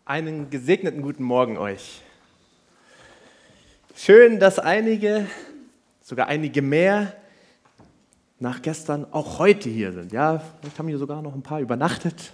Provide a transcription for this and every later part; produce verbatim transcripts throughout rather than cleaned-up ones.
Einen gesegneten guten Morgen euch. Schön, dass einige, sogar einige mehr, nach gestern auch heute hier sind. Ja, vielleicht haben hier sogar noch ein paar übernachtet.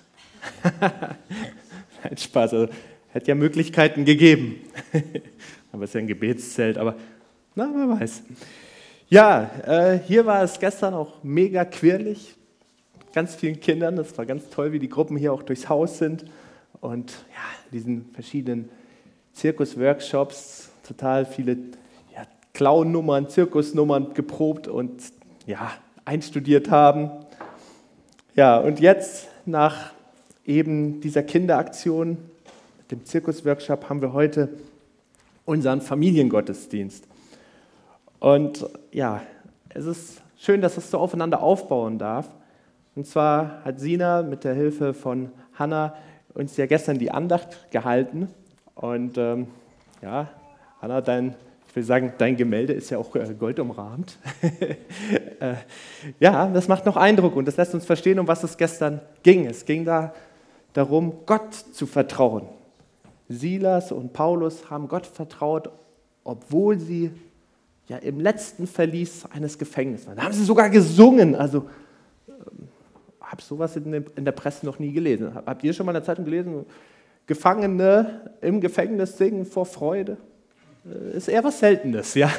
Nein, Spaß, also hätte ja Möglichkeiten gegeben. Aber es ist ja ein Gebetszelt, aber na, wer weiß. Ja, äh, hier war es gestern auch mega quirlig. Ganz vielen Kindern, das war ganz toll, wie die Gruppen hier auch durchs Haus sind. Und ja, diesen verschiedenen Zirkus-Workshops, total viele ja, Clown-Nummern, Zirkusnummern geprobt und ja, einstudiert haben. Ja, und jetzt nach eben dieser Kinderaktion, dem Zirkus-Workshop, haben wir heute unseren Familiengottesdienst. Und ja, es ist schön, dass es so aufeinander aufbauen darf. Und zwar hat Sina mit der Hilfe von Hannah uns ja gestern die Andacht gehalten. Und ähm, ja, Hannah, dein, ich will sagen, dein Gemälde ist ja auch äh, goldumrahmt. äh, ja, das macht noch Eindruck und das lässt uns verstehen, um was es gestern ging. Es ging da darum, Gott zu vertrauen. Silas und Paulus haben Gott vertraut, obwohl sie ja im letzten Verlies eines Gefängnisses waren. Da haben sie sogar gesungen. Also ich habe sowas in der Presse noch nie gelesen. Habt ihr schon mal in der Zeitung gelesen? Gefangene im Gefängnis singen vor Freude. Ist eher was Seltenes, ja.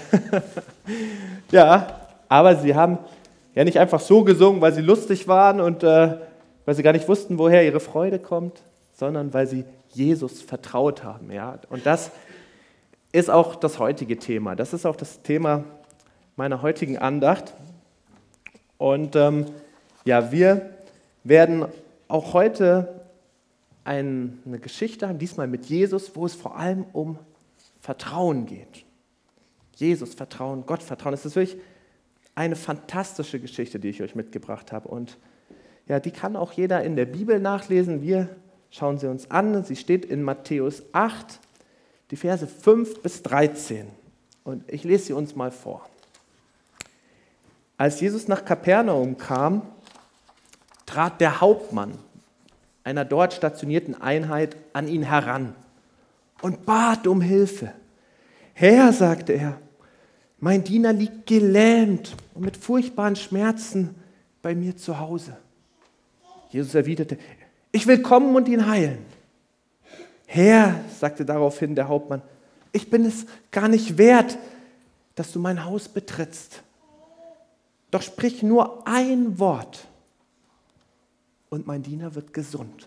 Ja, aber sie haben ja nicht einfach so gesungen, weil sie lustig waren und äh, weil sie gar nicht wussten, woher ihre Freude kommt, sondern weil sie Jesus vertraut haben. Ja. Und das ist auch das heutige Thema. Das ist auch das Thema meiner heutigen Andacht. Und ähm, ja, wir werden auch heute eine Geschichte haben, diesmal mit Jesus, wo es vor allem um Vertrauen geht. Jesus Vertrauen, Gott Vertrauen. Es ist wirklich eine fantastische Geschichte, die ich euch mitgebracht habe. Und ja, die kann auch jeder in der Bibel nachlesen. Wir schauen sie uns an. Sie steht in Matthäus acht, die Verse fünf bis dreizehn. Und ich lese sie uns mal vor. Als Jesus nach Kapernaum kam, trat der Hauptmann einer dort stationierten Einheit an ihn heran und bat um Hilfe. Herr, sagte er, mein Diener liegt gelähmt und mit furchtbaren Schmerzen bei mir zu Hause. Jesus erwiderte, ich will kommen und ihn heilen. Herr, sagte daraufhin der Hauptmann, ich bin es gar nicht wert, dass du mein Haus betrittst. Doch sprich nur ein Wort und mein Diener wird gesund.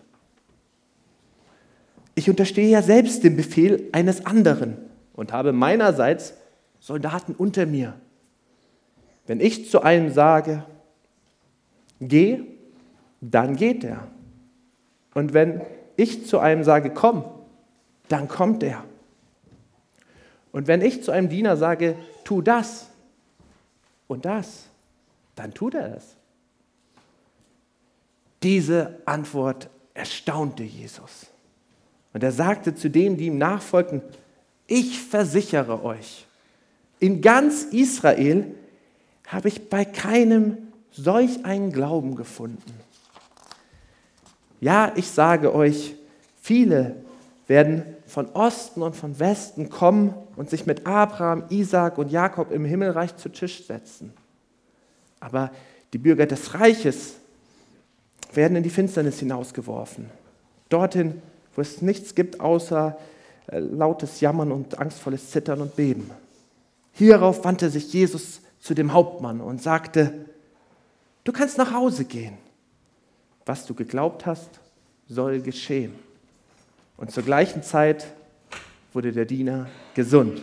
Ich unterstehe ja selbst dem Befehl eines anderen und habe meinerseits Soldaten unter mir. Wenn ich zu einem sage, geh, dann geht er. Und wenn ich zu einem sage, komm, dann kommt er. Und wenn ich zu einem Diener sage, tu das und das, dann tut er es. Diese Antwort erstaunte Jesus. Und er sagte zu denen, die ihm nachfolgten, ich versichere euch, in ganz Israel habe ich bei keinem solch einen Glauben gefunden. Ja, ich sage euch, viele werden von Osten und von Westen kommen und sich mit Abraham, Isaak und Jakob im Himmelreich zu Tisch setzen. Aber die Bürger des Reiches werden in die Finsternis hinausgeworfen. Dorthin, wo es nichts gibt, außer äh, lautes Jammern und angstvolles Zittern und Beben. Hierauf wandte sich Jesus zu dem Hauptmann und sagte, du kannst nach Hause gehen. Was du geglaubt hast, soll geschehen. Und zur gleichen Zeit wurde der Diener gesund.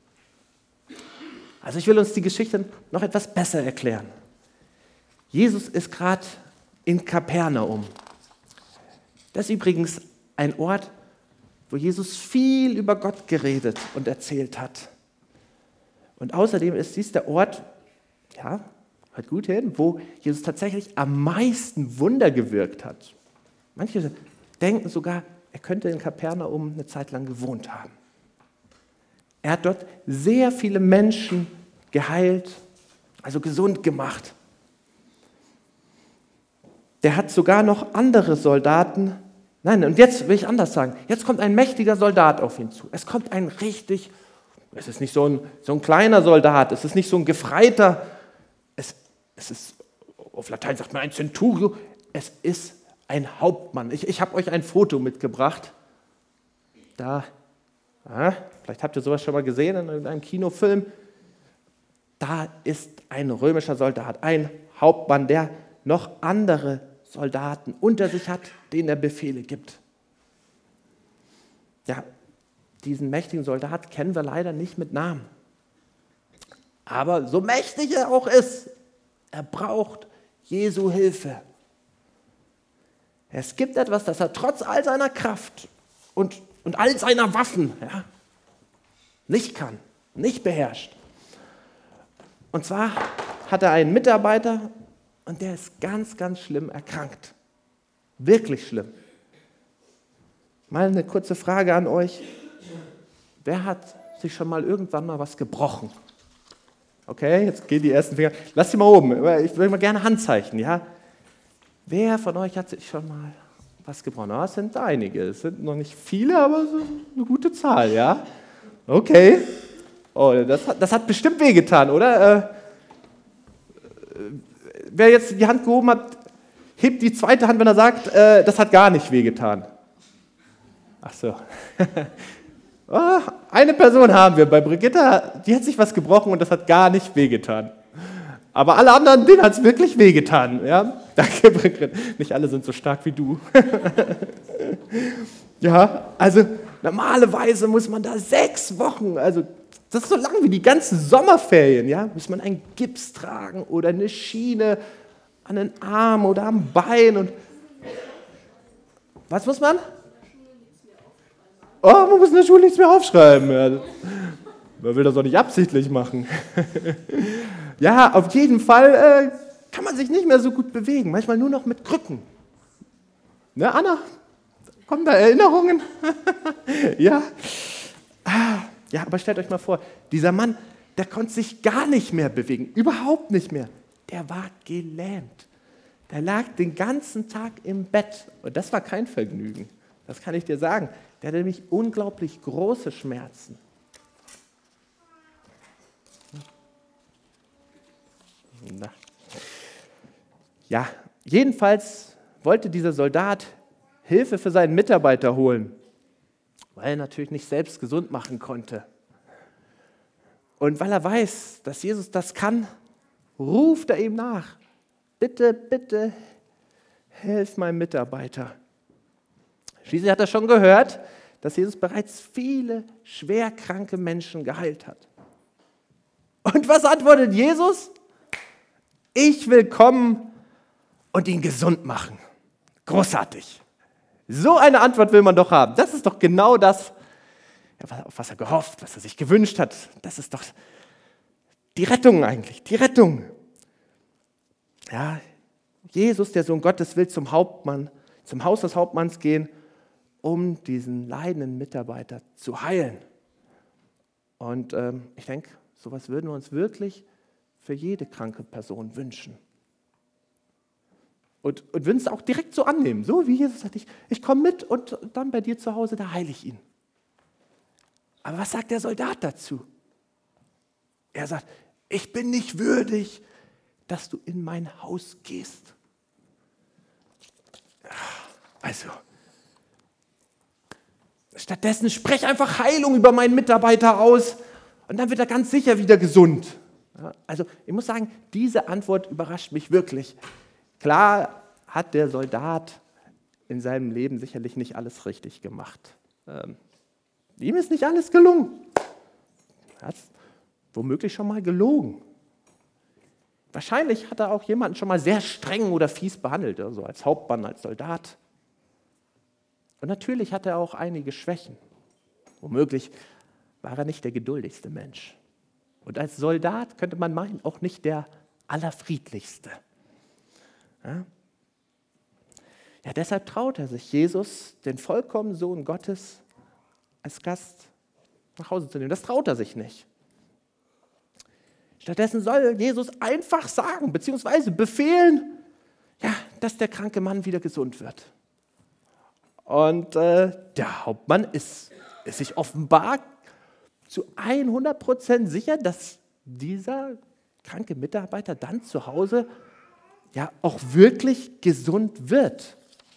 Also ich will uns die Geschichte noch etwas besser erklären. Jesus ist gerade in Kapernaum. Das ist übrigens ein Ort, wo Jesus viel über Gott geredet und erzählt hat. Und außerdem ist dies der Ort, ja, hört gut hin, wo Jesus tatsächlich am meisten Wunder gewirkt hat. Manche denken sogar, er könnte in Kapernaum eine Zeit lang gewohnt haben. Er hat dort sehr viele Menschen geheilt, also gesund gemacht. Der hat sogar noch andere Soldaten Nein, und jetzt will ich anders sagen. Jetzt kommt ein mächtiger Soldat auf ihn zu. Es kommt ein richtig, es ist nicht so ein, so ein kleiner Soldat, es ist nicht so ein Gefreiter, es, es ist, auf Latein sagt man ein Centurio, es ist ein Hauptmann. Ich, ich habe euch ein Foto mitgebracht. Da, ja, vielleicht habt ihr sowas schon mal gesehen in irgendeinem Kinofilm. Da ist ein römischer Soldat, ein Hauptmann, der noch andere Soldaten unter sich hat, denen er Befehle gibt. Ja, diesen mächtigen Soldat kennen wir leider nicht mit Namen. Aber so mächtig er auch ist, er braucht Jesu Hilfe. Es gibt etwas, das er trotz all seiner Kraft und, und all seiner Waffen ja, nicht kann, nicht beherrscht. Und zwar hat er einen Mitarbeiter, und der ist ganz, ganz schlimm erkrankt. Wirklich schlimm. Mal eine kurze Frage an euch. Wer hat sich schon mal irgendwann mal was gebrochen? Okay, jetzt gehen die ersten Finger. Lasst sie mal oben. Ich will mal gerne Handzeichen, ja? Wer von euch hat sich schon mal was gebrochen? Oh, es sind einige. Es sind noch nicht viele, aber so eine gute Zahl, ja? Okay. Oh, das hat, das hat bestimmt wehgetan, oder? Äh, Wer jetzt die Hand gehoben hat, hebt die zweite Hand, wenn er sagt, äh, das hat gar nicht wehgetan. Ach so. Oh, eine Person haben wir bei Brigitta, die hat sich was gebrochen und das hat gar nicht wehgetan. Aber alle anderen, denen hat es wirklich wehgetan. Ja? Danke, Brigitta. Nicht alle sind so stark wie du. Ja, also normalerweise muss man da sechs Wochen, also das ist so lang wie die ganzen Sommerferien, ja, muss man einen Gips tragen oder eine Schiene an den Arm oder am Bein und was muss man? Oh, man muss in der Schule nichts mehr aufschreiben. Ja, man will das doch nicht absichtlich machen. Ja, auf jeden Fall äh, kann man sich nicht mehr so gut bewegen, manchmal nur noch mit Krücken. Ne, Anna? Kommen da Erinnerungen? Ja. Ja, aber stellt euch mal vor, dieser Mann, der konnte sich gar nicht mehr bewegen, überhaupt nicht mehr. Der war gelähmt. Der lag den ganzen Tag im Bett und das war kein Vergnügen, das kann ich dir sagen. Der hatte nämlich unglaublich große Schmerzen. Na. Ja, jedenfalls wollte dieser Soldat Hilfe für seinen Mitarbeiter holen, weil er natürlich nicht selbst gesund machen konnte. Und weil er weiß, dass Jesus das kann, ruft er ihm nach. Bitte, bitte, hilf meinem Mitarbeiter. Schließlich hat er schon gehört, dass Jesus bereits viele schwerkranke Menschen geheilt hat. Und was antwortet Jesus? Ich will kommen und ihn gesund machen. Großartig. So eine Antwort will man doch haben. Das ist doch genau das, auf was er gehofft, was er sich gewünscht hat. Das ist doch die Rettung eigentlich, die Rettung. Ja, Jesus, der Sohn Gottes, will zum Hauptmann, zum Haus des Hauptmanns gehen, um diesen leidenden Mitarbeiter zu heilen. Und ähm, ich denke, sowas würden wir uns wirklich für jede kranke Person wünschen. Und, und würden es auch direkt so annehmen, so wie Jesus sagt, ich, ich komme mit und dann bei dir zu Hause, da heile ich ihn. Aber was sagt der Soldat dazu? Er sagt, ich bin nicht würdig, dass du in mein Haus gehst. Also, stattdessen sprech einfach Heilung über meinen Mitarbeiter aus und dann wird er ganz sicher wieder gesund. Also, ich muss sagen, diese Antwort überrascht mich wirklich. Klar hat der Soldat in seinem Leben sicherlich nicht alles richtig gemacht. Ähm, ihm ist nicht alles gelungen. Er hat womöglich schon mal gelogen. Wahrscheinlich hat er auch jemanden schon mal sehr streng oder fies behandelt, also als Hauptmann, als Soldat. Und natürlich hat er auch einige Schwächen. Womöglich war er nicht der geduldigste Mensch. Und als Soldat könnte man meinen, auch nicht der allerfriedlichste. Ja? Ja, deshalb traut er sich, Jesus, den vollkommenen Sohn Gottes, als Gast nach Hause zu nehmen. Das traut er sich nicht. Stattdessen soll Jesus einfach sagen, beziehungsweise befehlen, ja, dass der kranke Mann wieder gesund wird. Und äh, der Hauptmann ist, ist sich offenbar zu hundert Prozent sicher, dass dieser kranke Mitarbeiter dann zu Hause ja auch wirklich gesund wird.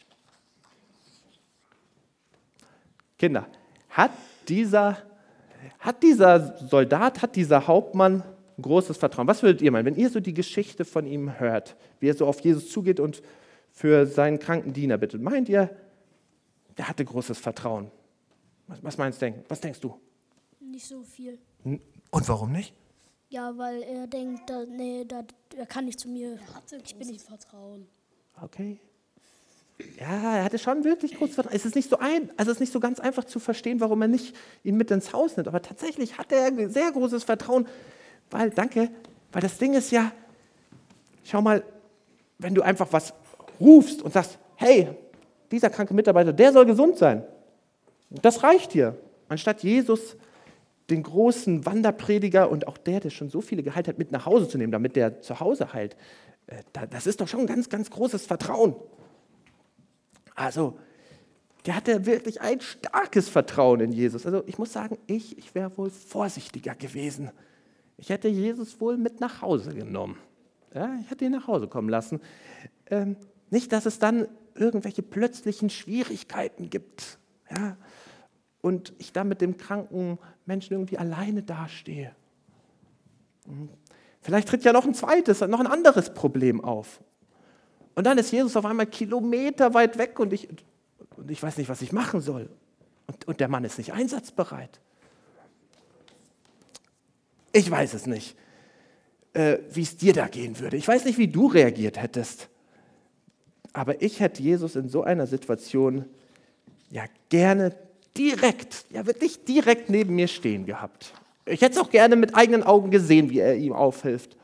Kinder, hat dieser, hat dieser Soldat, hat dieser Hauptmann ein großes Vertrauen? Was würdet ihr meinen, wenn ihr so die Geschichte von ihm hört, wie er so auf Jesus zugeht und für seinen kranken Diener bittet? Meint ihr, der hatte großes Vertrauen? Was, was meinst du? Was denkst du? Nicht so viel. Und warum nicht? Ja, weil er denkt, da, nee, da, er kann nicht zu mir. Er hatte ich bin nicht Vertrauen. Okay. Ja, er hatte schon wirklich großes Vertrauen. Es ist nicht so ein, also es ist nicht so ganz einfach zu verstehen, warum er nicht ihn mit ins Haus nimmt. Aber tatsächlich hat er sehr großes Vertrauen, weil, danke, weil das Ding ist ja, schau mal, wenn du einfach was rufst und sagst, hey, dieser kranke Mitarbeiter, der soll gesund sein. Das reicht dir. Anstatt Jesus, den großen Wanderprediger und auch der, der schon so viele geheilt hat, mit nach Hause zu nehmen, damit der zu Hause heilt. Das ist doch schon ein ganz, ganz großes Vertrauen. Also, der hatte wirklich ein starkes Vertrauen in Jesus. Also ich muss sagen, ich, ich wäre wohl vorsichtiger gewesen. Ich hätte Jesus wohl mit nach Hause genommen. Ja, ich hätte ihn nach Hause kommen lassen. Ähm, nicht, dass es dann irgendwelche plötzlichen Schwierigkeiten gibt. Ja, und ich da mit dem kranken Menschen irgendwie alleine dastehe. Vielleicht tritt ja noch ein zweites, noch ein anderes Problem auf. Und dann ist Jesus auf einmal Kilometer weit weg und ich, und ich weiß nicht, was ich machen soll. Und, und der Mann ist nicht einsatzbereit. Ich weiß es nicht, äh, wie es dir da gehen würde. Ich weiß nicht, wie du reagiert hättest. Aber ich hätte Jesus in so einer Situation ja gerne direkt, ja wirklich direkt neben mir stehen gehabt. Ich hätte es auch gerne mit eigenen Augen gesehen, wie er ihm aufhilft.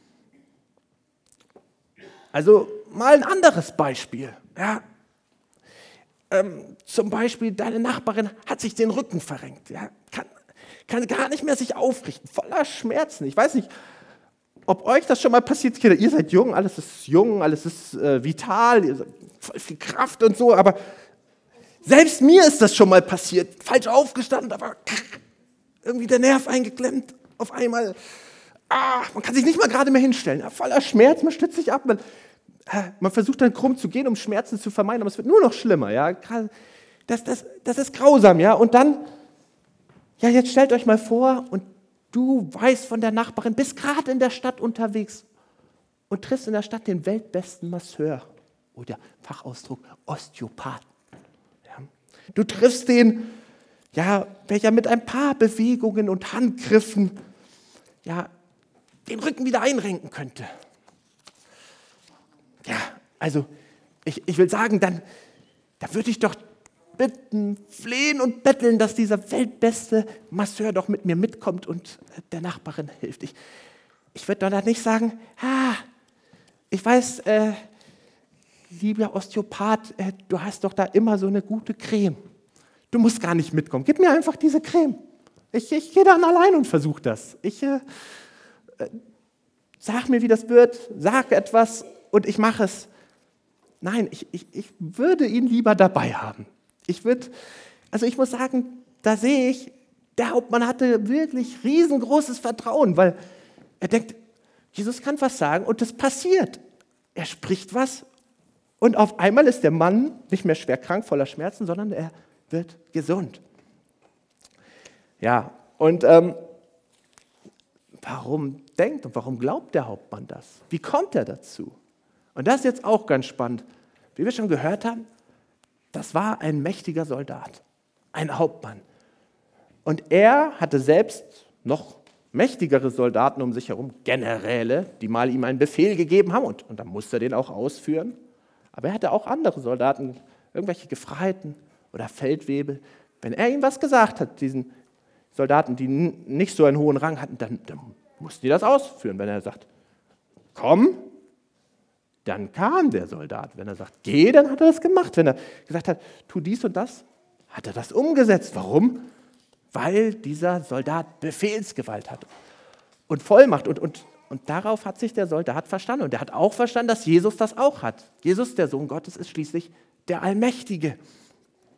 Also mal ein anderes Beispiel. Ja. Ähm, zum Beispiel, deine Nachbarin hat sich den Rücken verrenkt. Ja. Kann, kann gar nicht mehr sich aufrichten, voller Schmerzen. Ich weiß nicht, ob euch das schon mal passiert, Kinder. Ihr seid jung, alles ist jung, alles ist äh, vital, ihr seid voll viel Kraft und so, aber selbst mir ist das schon mal passiert. Falsch aufgestanden, aber irgendwie der Nerv eingeklemmt. Auf einmal, ah, man kann sich nicht mal gerade mehr hinstellen. Ja, voller Schmerz, man stützt sich ab. Man, äh, man versucht dann krumm zu gehen, um Schmerzen zu vermeiden, aber es wird nur noch schlimmer. Ja? Das, das, das ist grausam. Ja? Und dann, ja, jetzt stellt euch mal vor, und du weißt von der Nachbarin, bist gerade in der Stadt unterwegs und triffst in der Stadt den weltbesten Masseur. Oder Fachausdruck Osteopath. Du triffst den, ja, welcher mit ein paar Bewegungen und Handgriffen ja, den Rücken wieder einrenken könnte. Ja, also ich, ich will sagen, dann, da würde ich doch bitten, flehen und betteln, dass dieser weltbeste Masseur doch mit mir mitkommt und der Nachbarin hilft. Ich, ich würde doch dann nicht sagen, ah, ich weiß, äh, lieber Osteopath, äh, du hast doch da immer so eine gute Creme. Du musst gar nicht mitkommen. Gib mir einfach diese Creme. Ich, ich gehe dann allein und versuche das. Ich äh, äh, sag mir, wie das wird, sag etwas und ich mache es. Nein, ich, ich, ich würde ihn lieber dabei haben. Ich würde, also ich muss sagen, da sehe ich, der Hauptmann hatte wirklich riesengroßes Vertrauen, weil er denkt, Jesus kann was sagen und das passiert. Er spricht was und auf einmal ist der Mann nicht mehr schwer krank, voller Schmerzen, sondern er wird gesund. Ja, und ähm, warum denkt und warum glaubt der Hauptmann das? Wie kommt er dazu? Und das ist jetzt auch ganz spannend. Wie wir schon gehört haben, das war ein mächtiger Soldat, ein Hauptmann. Und er hatte selbst noch mächtigere Soldaten um sich herum, Generäle, die mal ihm einen Befehl gegeben haben und, und dann musste er den auch ausführen. Aber er hatte auch andere Soldaten, irgendwelche Gefreiten oder Feldwebel. Wenn er ihm was gesagt hat, diesen Soldaten, die nicht so einen hohen Rang hatten, dann, dann mussten die das ausführen. Wenn er sagt, komm, dann kam der Soldat. Wenn er sagt, geh, dann hat er das gemacht. Wenn er gesagt hat, tu dies und das, hat er das umgesetzt. Warum? Weil dieser Soldat Befehlsgewalt hat und Vollmacht. Und, und, und darauf hat sich der Soldat verstanden. Und er hat auch verstanden, dass Jesus das auch hat. Jesus, der Sohn Gottes, ist schließlich der Allmächtige.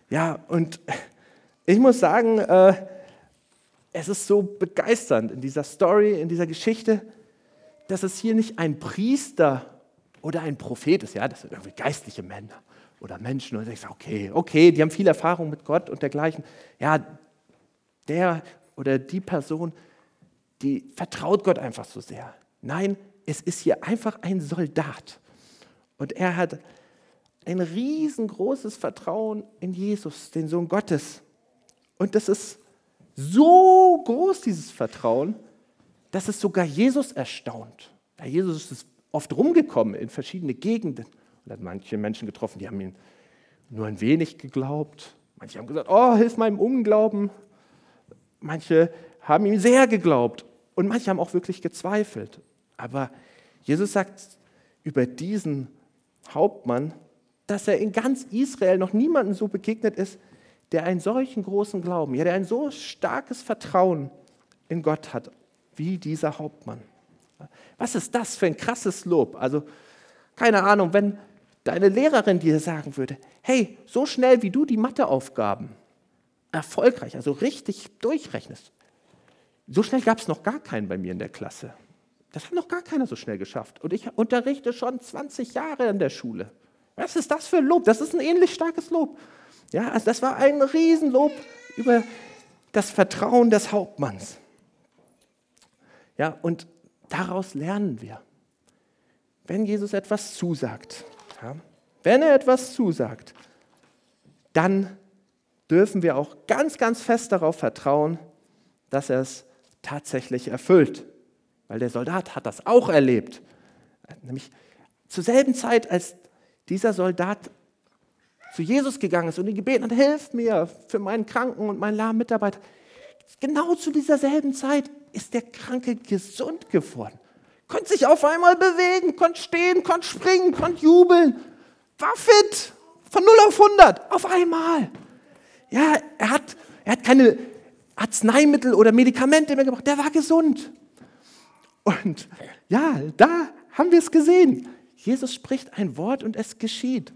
Ja, und ich muss sagen, äh, es ist so begeisternd in dieser Story, in dieser Geschichte, dass es hier nicht ein Priester oder ein Prophet ist, ja, das sind irgendwie geistliche Männer oder Menschen, und ich sage, okay, okay, die haben viel Erfahrung mit Gott und dergleichen. Ja, der oder die Person, die vertraut Gott einfach so sehr. Nein, es ist hier einfach ein Soldat. Und er hat ein riesengroßes Vertrauen in Jesus, den Sohn Gottes. Und das ist so groß, dieses Vertrauen, dass es sogar Jesus erstaunt. Ja, Jesus ist oft rumgekommen in verschiedene Gegenden und hat manche Menschen getroffen, die haben ihm nur ein wenig geglaubt. Manche haben gesagt, oh, hilf meinem Unglauben. Manche haben ihm sehr geglaubt und manche haben auch wirklich gezweifelt. Aber Jesus sagt über diesen Hauptmann, dass er in ganz Israel noch niemandem so begegnet ist, der einen solchen großen Glauben, ja, der ein so starkes Vertrauen in Gott hat, wie dieser Hauptmann. Was ist das für ein krasses Lob? Also, keine Ahnung, wenn deine Lehrerin dir sagen würde, hey, so schnell wie du die Matheaufgaben erfolgreich, also richtig durchrechnest, so schnell gab es noch gar keinen bei mir in der Klasse. Das hat noch gar keiner so schnell geschafft. Und ich unterrichte schon zwanzig Jahre in der Schule. Was ist das für ein Lob? Das ist ein ähnlich starkes Lob. Ja, also das war ein Riesenlob über das Vertrauen des Hauptmanns. Ja, und daraus lernen wir, wenn Jesus etwas zusagt, ja, wenn er etwas zusagt, dann dürfen wir auch ganz, ganz fest darauf vertrauen, dass er es tatsächlich erfüllt. Weil der Soldat hat das auch erlebt. Nämlich zur selben Zeit, als dieser Soldat zu Jesus gegangen ist und ihn gebeten hat, hilf mir für meinen Kranken und meinen lahmen Mitarbeiter. Genau zu dieser selben Zeit ist der Kranke gesund geworden. Konnte sich auf einmal bewegen, konnte stehen, konnte springen, konnte jubeln. War fit, von null auf hundert, auf einmal. Ja, er hat, er hat keine Arzneimittel oder Medikamente mehr gebraucht, der war gesund. Und ja, da haben wir es gesehen. Jesus spricht ein Wort und es geschieht.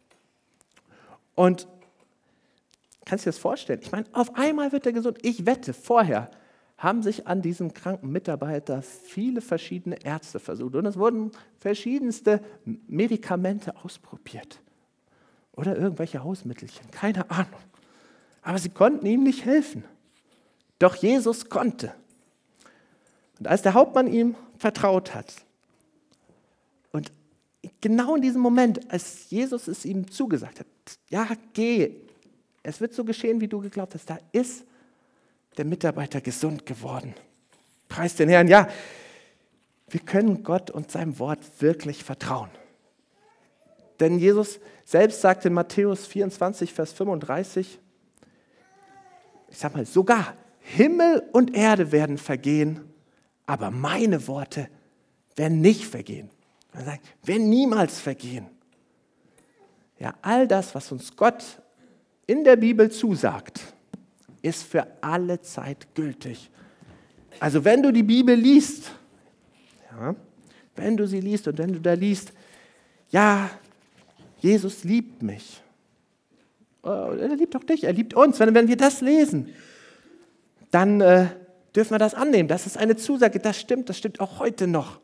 Und kannst du dir das vorstellen? Ich meine, auf einmal wird er gesund. Ich wette, vorher haben sich an diesem kranken Mitarbeiter viele verschiedene Ärzte versucht. Und es wurden verschiedenste Medikamente ausprobiert. Oder irgendwelche Hausmittelchen, keine Ahnung. Aber sie konnten ihm nicht helfen. Doch Jesus konnte. Und als der Hauptmann ihm vertraut hat, und genau in diesem Moment, als Jesus es ihm zugesagt hat, ja, geh, es wird so geschehen, wie du geglaubt hast, da ist der Mitarbeiter gesund geworden. Preis den Herrn, ja, wir können Gott und seinem Wort wirklich vertrauen. Denn Jesus selbst sagt in Matthäus vierundzwanzig, Vers fünfunddreißig, ich sag mal, sogar Himmel und Erde werden vergehen, aber meine Worte werden nicht vergehen. Er sagt, werden niemals vergehen. Ja, all das, was uns Gott in der Bibel zusagt, ist für alle Zeit gültig. Also wenn du die Bibel liest, ja, wenn du sie liest und wenn du da liest, ja, Jesus liebt mich. Oh, er liebt auch dich, er liebt uns. Wenn, wenn wir das lesen, dann äh, dürfen wir das annehmen. Das ist eine Zusage, das stimmt, das stimmt auch heute noch.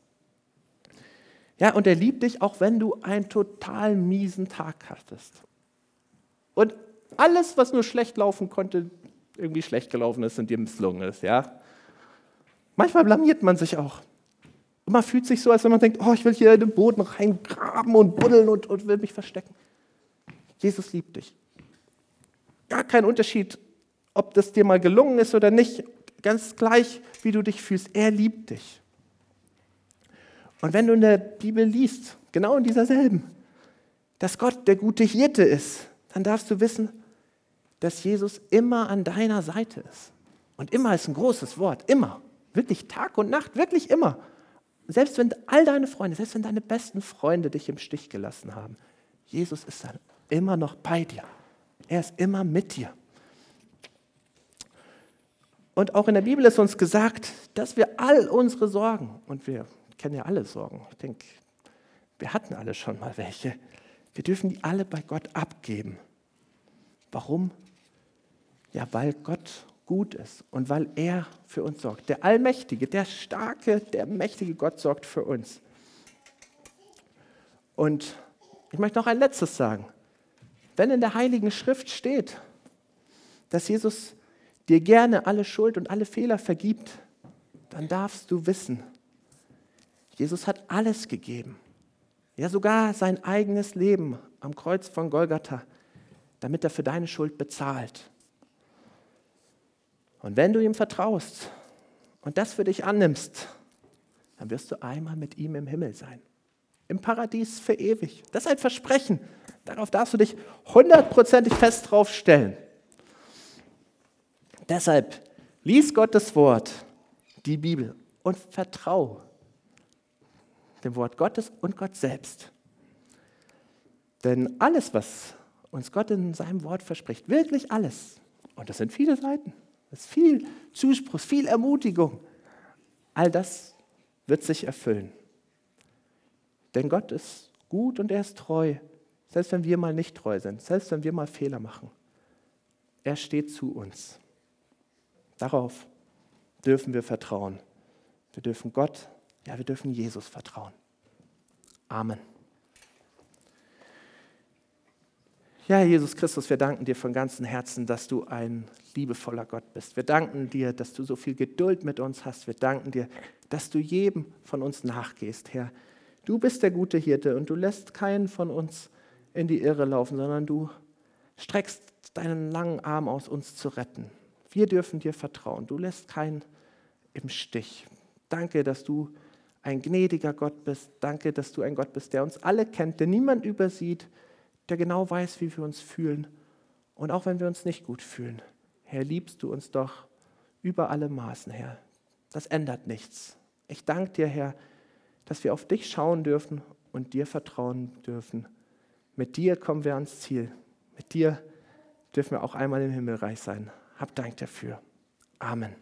Ja, und er liebt dich, auch wenn du einen total miesen Tag hattest. Und alles, was nur schlecht laufen konnte, irgendwie schlecht gelaufen ist und dir misslungen ist, ja. Manchmal blamiert man sich auch. Und man fühlt sich so, als wenn man denkt, oh, ich will hier in den Boden reingraben und buddeln und, und will mich verstecken. Jesus liebt dich. Gar kein Unterschied, ob das dir mal gelungen ist oder nicht. Ganz gleich, wie du dich fühlst. Er liebt dich. Und wenn du in der Bibel liest, genau in dieser selben, dass Gott der gute Hirte ist, dann darfst du wissen, dass Jesus immer an deiner Seite ist. Und immer ist ein großes Wort, immer. Wirklich Tag und Nacht, wirklich immer. Selbst wenn all deine Freunde, selbst wenn deine besten Freunde dich im Stich gelassen haben, Jesus ist dann immer noch bei dir. Er ist immer mit dir. Und auch in der Bibel ist uns gesagt, dass wir all unsere Sorgen, und wir kennen ja alle Sorgen, ich denke, wir hatten alle schon mal welche, wir dürfen die alle bei Gott abgeben. Warum? Ja, weil Gott gut ist und weil er für uns sorgt. Der allmächtige, der starke, der mächtige Gott sorgt für uns. Und ich möchte noch ein letztes sagen. Wenn in der Heiligen Schrift steht, dass Jesus dir gerne alle Schuld und alle Fehler vergibt, dann darfst du wissen, Jesus hat alles gegeben. Ja, sogar sein eigenes Leben am Kreuz von Golgatha, damit er für deine Schuld bezahlt. Und wenn du ihm vertraust und das für dich annimmst, dann wirst du einmal mit ihm im Himmel sein. Im Paradies für ewig. Das ist ein Versprechen. Darauf darfst du dich hundertprozentig fest drauf stellen. Deshalb lies Gottes Wort, die Bibel, und vertrau dem Wort Gottes und Gott selbst. Denn alles, was uns Gott in seinem Wort verspricht, wirklich alles, und das sind viele Seiten, das ist viel Zuspruch, viel Ermutigung, all das wird sich erfüllen. Denn Gott ist gut und er ist treu, selbst wenn wir mal nicht treu sind, selbst wenn wir mal Fehler machen. Er steht zu uns. Darauf dürfen wir vertrauen. Wir dürfen Gott, ja, wir dürfen Jesus vertrauen. Amen. Ja, Jesus Christus, wir danken dir von ganzem Herzen, dass du ein liebevoller Gott bist. Wir danken dir, dass du so viel Geduld mit uns hast. Wir danken dir, dass du jedem von uns nachgehst, Herr. Du bist der gute Hirte und du lässt keinen von uns in die Irre laufen, sondern du streckst deinen langen Arm aus, uns zu retten. Wir dürfen dir vertrauen. Du lässt keinen im Stich. Danke, dass du ein gnädiger Gott bist. Danke, dass du ein Gott bist, der uns alle kennt, der niemand übersieht, der genau weiß, wie wir uns fühlen. Und auch wenn wir uns nicht gut fühlen, Herr, liebst du uns doch über alle Maßen, Herr. Das ändert nichts. Ich danke dir, Herr, dass wir auf dich schauen dürfen und dir vertrauen dürfen. Mit dir kommen wir ans Ziel. Mit dir dürfen wir auch einmal im Himmelreich sein. Hab Dank dafür. Amen.